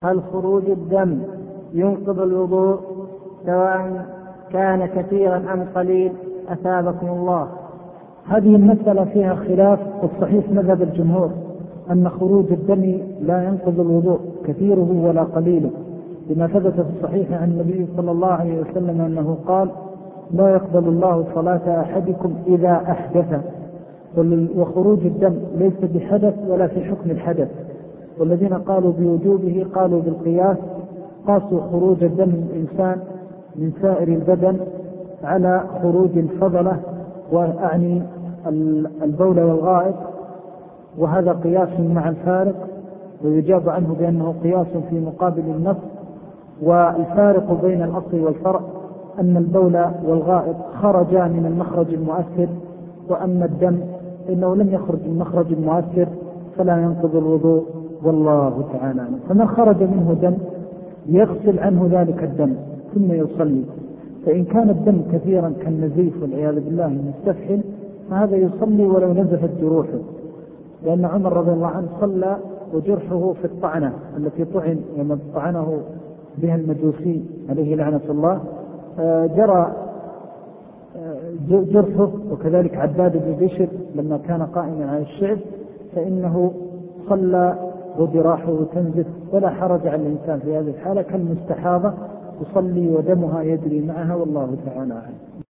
هل خروج الدم ينقض الوضوء سواء كان كثيرا أم قليل؟ أثابكم الله. هذه المسألة فيها خلاف، والصحيح مذهب الجمهور أن خروج الدم لا ينقض الوضوء كثيره ولا قليله، لما ثبت في الصحيح عن النبي صلى الله عليه وسلم أنه قال: لا يقبل الله صلاة أحدكم إذا أحدث. وخروج الدم ليس بحدث ولا في حكم الحدث، والذين قالوا بوجوبه قالوا بالقياس، قاسوا خروج الدم من الإنسان من سائر البدن على خروج الفضلة، وأعني البول والغائط، وهذا قياس مع الفارق، ويجاب عنه بأنه قياس في مقابل النص. والفارق بين الأصل والفرع أن البول والغائط خرجا من المخرج المؤثر، وأما الدم إنه لم يخرج من مخرج المؤثر فلا ينقض الوضوء، والله تعالى عنه. فمن خرج منه دم يغسل عنه ذلك الدم ثم يصلي، فإن كان الدم كثيرا كالنزيف والعياذ بالله مستفحل فهذا يصلي ولو نزفت جروحه، لأن عمر رضي الله عنه صلى وجرحه في الطعنة التي طعن يوم طعنه بها المجوسي عليه لعنة الله، جرى جرحه، وكذلك عباد بن بشر لما كان قائما على الشعب فإنه صلى وجراحه تنزف، ولا حرج على الإنسان في هذه الحالة كالمستحاضة تصلي ودمها يجري معها، والله تعالى عنه.